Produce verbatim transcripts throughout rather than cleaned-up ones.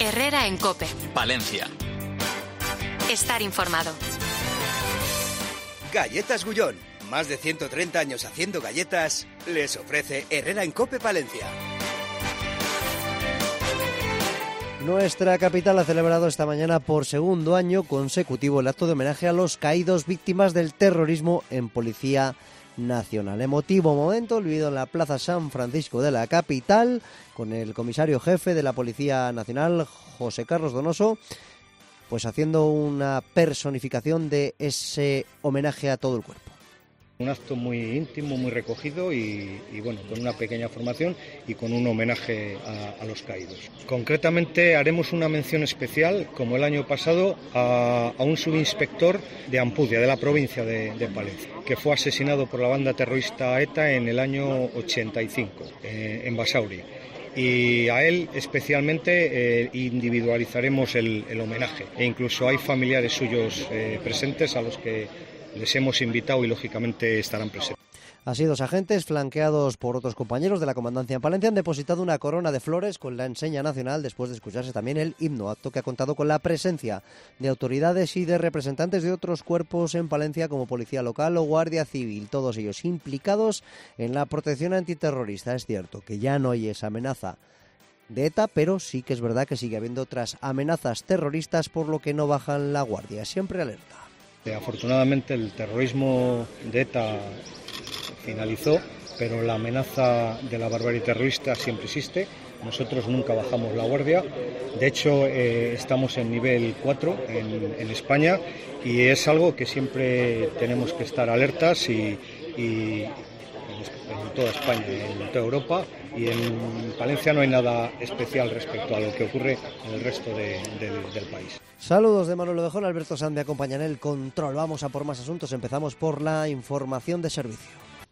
Herrera en COPE. Palencia. Estar informado. Galletas Gullón. Más de ciento treinta años haciendo galletas, les ofrece Herrera en COPE Palencia. Nuestra capital ha celebrado esta mañana por segundo año consecutivo el acto de homenaje a los caídos víctimas del terrorismo en Policía Nacional. Emotivo momento vivido en la Plaza San Francisco de la capital, con el comisario jefe de la Policía Nacional, José Carlos Donoso, pues haciendo una personificación de ese homenaje a todo el cuerpo. Un acto muy íntimo, muy recogido y, y bueno, con una pequeña formación y con un homenaje a, a los caídos. Concretamente haremos una mención especial, como el año pasado, a, a un subinspector de Ampudia, de la provincia de, de Palencia, que fue asesinado por la banda terrorista ETA en el año ochenta y cinco, eh, en Basauri. Y a él especialmente eh, individualizaremos el, el homenaje. E incluso hay familiares suyos eh, presentes a los que les hemos invitado y lógicamente estarán presentes. Así, dos agentes, flanqueados por otros compañeros de la comandancia en Palencia, han depositado una corona de flores con la enseña nacional después de escucharse también el himno, acto que ha contado con la presencia de autoridades y de representantes de otros cuerpos en Palencia como Policía Local o Guardia Civil, todos ellos implicados en la protección antiterrorista. Es cierto que ya no hay esa amenaza de ETA, pero sí que es verdad que sigue habiendo otras amenazas terroristas, por lo que no bajan la guardia, siempre alerta. Afortunadamente el terrorismo de ETA finalizó, pero la amenaza de la barbarie terrorista siempre existe. Nosotros nunca bajamos la guardia. De hecho, eh, estamos en nivel cuatro en, en España y es algo que siempre tenemos que estar alertas y, y en toda España, en toda Europa, y en Palencia no hay nada especial respecto a lo que ocurre en el resto de, de, del país. Saludos de Manuel Ovejón, Alberto Sanz me acompaña en el control. Vamos a por más asuntos, empezamos por la información de servicio.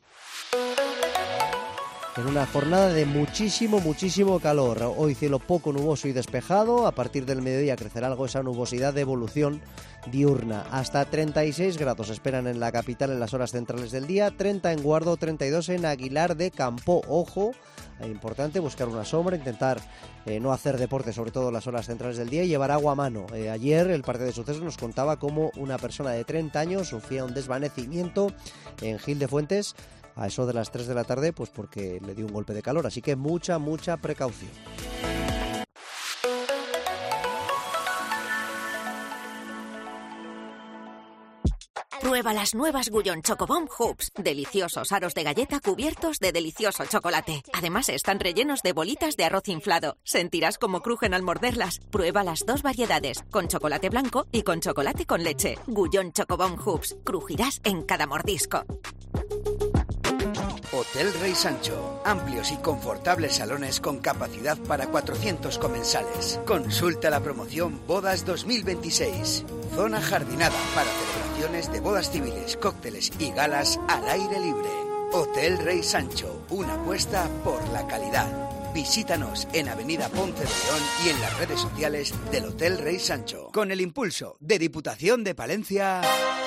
En una jornada de muchísimo, muchísimo calor. Hoy cielo poco nuboso y despejado. A partir del mediodía crecerá algo esa nubosidad de evolución diurna. Hasta treinta y seis grados esperan en la capital en las horas centrales del día. treinta en Guardo, treinta y dos en Aguilar de Campo. Ojo, es importante buscar una sombra, intentar eh, no hacer deporte, sobre todo en las horas centrales del día, y llevar agua a mano. Eh, ayer el parte de sucesos nos contaba cómo una persona de treinta años sufría un desvanecimiento en Gil de Fuentes a eso de las tres de la tarde, pues porque le dio un golpe de calor, así que mucha, mucha precaución. Prueba las nuevas Gullón Chocobomb Hoops, deliciosos aros de galleta cubiertos de delicioso chocolate. Además están rellenos de bolitas de arroz inflado. Sentirás cómo crujen al morderlas. Prueba las dos variedades, con chocolate blanco y con chocolate con leche. Gullón Chocobomb Hoops, crujirás en cada mordisco. Hotel Rey Sancho. Amplios y confortables salones con capacidad para cuatrocientos comensales. Consulta la promoción Bodas dos mil veintiséis. Zona jardinada para celebraciones de bodas civiles, cócteles y galas al aire libre. Hotel Rey Sancho. Una apuesta por la calidad. Visítanos en Avenida Ponce de León y en las redes sociales del Hotel Rey Sancho. Con el impulso de Diputación de Palencia.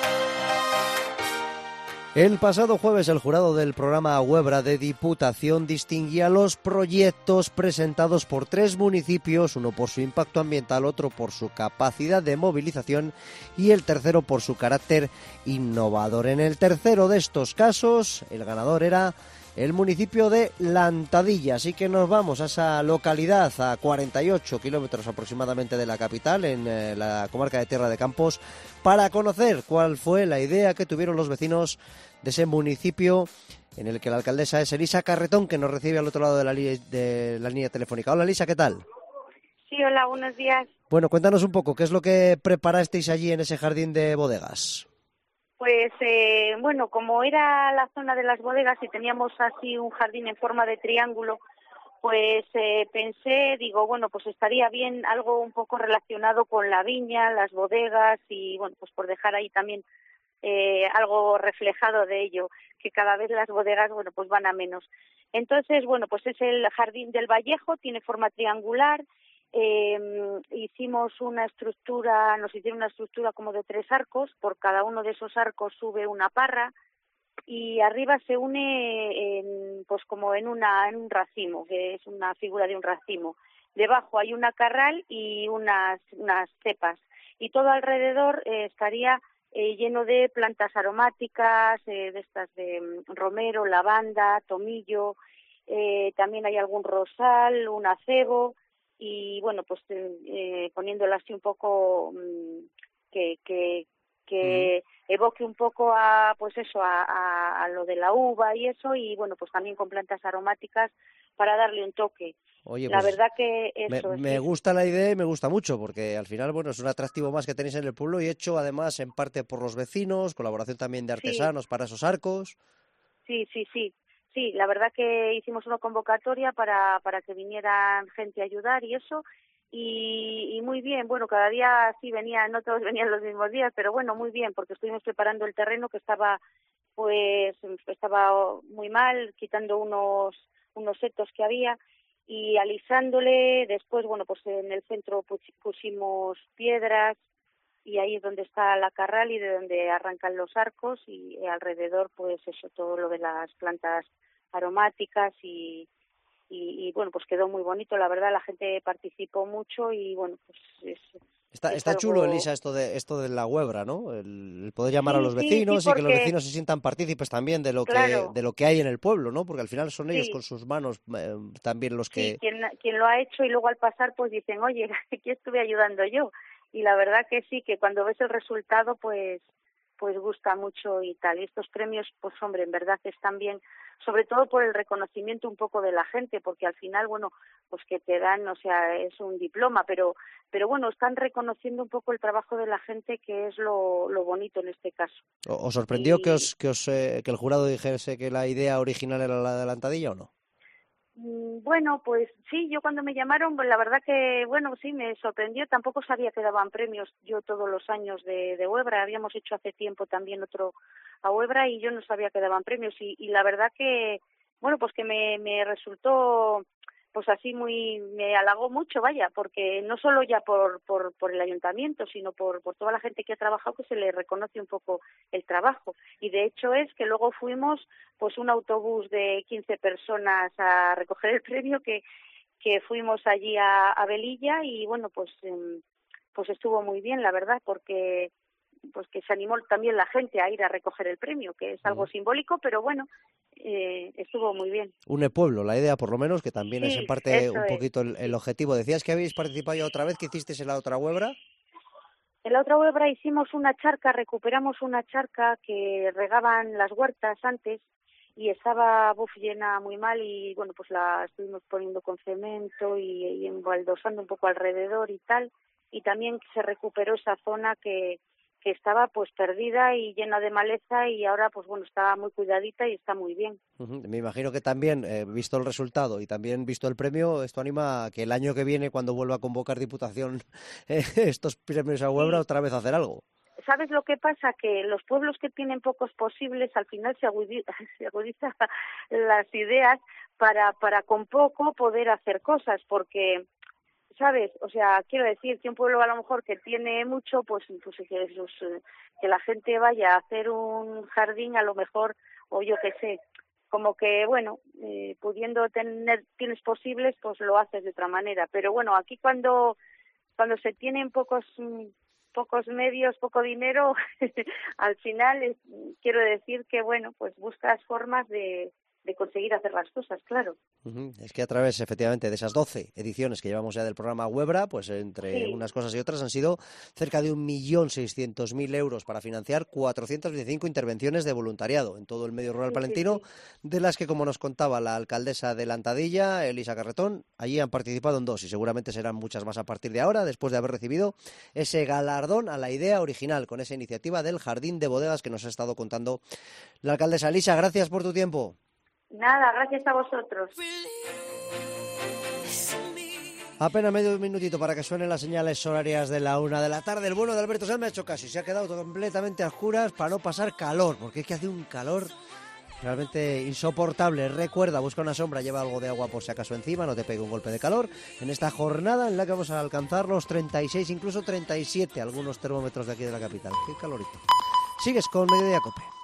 El pasado jueves el jurado del programa Huebra de Diputación distinguía los proyectos presentados por tres municipios, uno por su impacto ambiental, otro por su capacidad de movilización y el tercero por su carácter innovador. En el tercero de estos casos, el ganador era el municipio de Lantadilla, así que nos vamos a esa localidad a cuarenta y ocho kilómetros aproximadamente de la capital, en eh, la comarca de Tierra de Campos, para conocer cuál fue la idea que tuvieron los vecinos de ese municipio, en el que la alcaldesa es Elisa Carretón, que nos recibe al otro lado de la, li- de la línea telefónica. Hola Elisa, ¿qué tal? Sí, hola, buenos días. Bueno, cuéntanos un poco, ¿qué es lo que preparasteis allí en ese jardín de bodegas? Pues eh, bueno, como era la zona de las bodegas y teníamos así un jardín en forma de triángulo, pues eh, pensé, digo, bueno, pues estaría bien algo un poco relacionado con la viña, las bodegas y bueno, pues por dejar ahí también eh, algo reflejado de ello, que cada vez las bodegas, bueno, pues van a menos. Entonces, bueno, pues es el Jardín del Vallejo, tiene forma triangular. Eh, hicimos una estructura, nos hicieron una estructura como de tres arcos, por cada uno de esos arcos sube una parra y arriba se une en, pues como en una en un racimo, que es una figura de un racimo. debajo hay una carral y unas, unas cepas. Y todo alrededor eh, estaría eh, lleno de plantas aromáticas, eh, de estas de um, romero, lavanda, tomillo, eh, también hay algún rosal, un acebo, y bueno, pues eh, poniéndolo así un poco um, que... que que evoque un poco a pues eso a, a, a lo de la uva y eso, y bueno, pues también con plantas aromáticas para darle un toque. Oye, la pues verdad que eso me, me sí. gusta la idea y me gusta mucho, porque al final, bueno, es un atractivo más que tenéis en el pueblo y hecho además en parte por los vecinos, colaboración también de artesanos sí. para esos arcos. Sí, sí, sí. Sí, la verdad que hicimos una convocatoria para, para que vinieran gente a ayudar y eso. Y, y muy bien, bueno, cada día sí venían, no todos venían los mismos días, pero bueno, muy bien, porque estuvimos preparando el terreno que estaba, pues, estaba muy mal, quitando unos, unos setos que había y alisándole. Después, bueno, pues en el centro pusimos piedras y ahí es donde está la carral y de donde arrancan los arcos, y alrededor, pues eso, todo lo de las plantas aromáticas y Y, y bueno, pues quedó muy bonito, la verdad, la gente participó mucho y bueno, pues es, está, es está algo... chulo, Elisa, esto de esto de la huebra, ¿no? El, el poder llamar sí, a los vecinos sí, sí, porque... y que los vecinos se sientan partícipes también de lo claro. que de lo que hay en el pueblo, ¿no? Porque al final son ellos sí. con sus manos eh, también los que... Sí, quien, quien lo ha hecho, y luego al pasar pues dicen, oye, aquí estuve ayudando yo. Y la verdad que sí, que cuando ves el resultado pues pues gusta mucho y tal. Y estos premios, pues hombre, en verdad están bien, sobre todo por el reconocimiento un poco de la gente, porque al final, bueno, pues que te dan, o sea, es un diploma, pero pero bueno, están reconociendo un poco el trabajo de la gente, que es lo, lo bonito en este caso. ¿Os sorprendió y... que os que os eh, que el jurado dijese que la idea original era la adelantadilla o no? Bueno, pues sí, yo cuando me llamaron, pues la verdad que, bueno, sí, me sorprendió. Tampoco sabía que daban premios yo todos los años de, de Huebra. Habíamos hecho hace tiempo también otro a Huebra y yo no sabía que daban premios. Y, y la verdad que, bueno, pues que me, me resultó, pues así muy, me halagó mucho, vaya, porque no solo ya por, por, por el ayuntamiento, sino por, por toda la gente que ha trabajado, que se le reconoce un poco el trabajo. Y de hecho es que luego fuimos pues un autobús de quince personas a recoger el premio, que, que fuimos allí a, a Velilla, y bueno, pues, eh, pues estuvo muy bien, la verdad, porque pues que se animó también la gente a ir a recoger el premio, que es algo uh-huh. simbólico, pero bueno, eh, estuvo muy bien. Une pueblo, la idea por lo menos, que también sí, es en parte un es. poquito el, el objetivo. Decías que habéis participado ya otra vez, ¿qué hicisteis en la otra Huebra? En la otra Huebra hicimos una charca, recuperamos una charca que regaban las huertas antes y estaba buf, llena muy mal, y bueno, pues la estuvimos poniendo con cemento y, y embaldosando un poco alrededor y tal, y también se recuperó esa zona que que estaba pues perdida y llena de maleza, y ahora pues bueno, está muy cuidadita y está muy bien. Uh-huh. Me imagino que también, eh, visto el resultado y también visto el premio, esto anima a que el año que viene, cuando vuelva a convocar Diputación eh, estos premios a Huebra, sí. otra vez hacer algo. ¿Sabes lo que pasa? Que los pueblos que tienen pocos posibles, al final se agudiza, se agudiza las ideas para, para con poco poder hacer cosas, porque... ¿sabes? O sea, quiero decir que un pueblo a lo mejor que tiene mucho, pues, pues que, pues, que la gente vaya a hacer un jardín a lo mejor, o yo qué sé, como que, bueno, eh, pudiendo tener, tienes posibles, pues lo haces de otra manera. Pero bueno, aquí cuando cuando se tienen pocos pocos medios, poco dinero, al final es, quiero decir que, bueno, pues buscas formas de... de conseguir hacer las cosas, claro. Uh-huh. Es que a través, efectivamente, de esas doce ediciones que llevamos ya del programa Huebra, pues entre sí. unas cosas y otras han sido cerca de un millón seiscientos mil euros para financiar cuatrocientas veinticinco intervenciones de voluntariado en todo el medio rural sí, palentino, sí, sí. de las que, como nos contaba la alcaldesa de Lantadilla, Elisa Carretón, allí han participado en dos y seguramente serán muchas más a partir de ahora, después de haber recibido ese galardón a la idea original con esa iniciativa del Jardín de Bodegas que nos ha estado contando la alcaldesa. Elisa, gracias por tu tiempo. Nada, gracias a vosotros. Apenas medio minutito para que suenen las señales horarias de la una de la tarde. El bueno de Alberto Sanz me ha hecho caso y se ha quedado completamente a oscuras para no pasar calor, porque es que hace un calor realmente insoportable. Recuerda, busca una sombra, lleva algo de agua por si acaso encima, no te pegue un golpe de calor. En esta jornada en la que vamos a alcanzar los treinta y seis, incluso treinta y siete, algunos termómetros de aquí de la capital. ¡Qué calorito! Sigues con Mediodía Cope.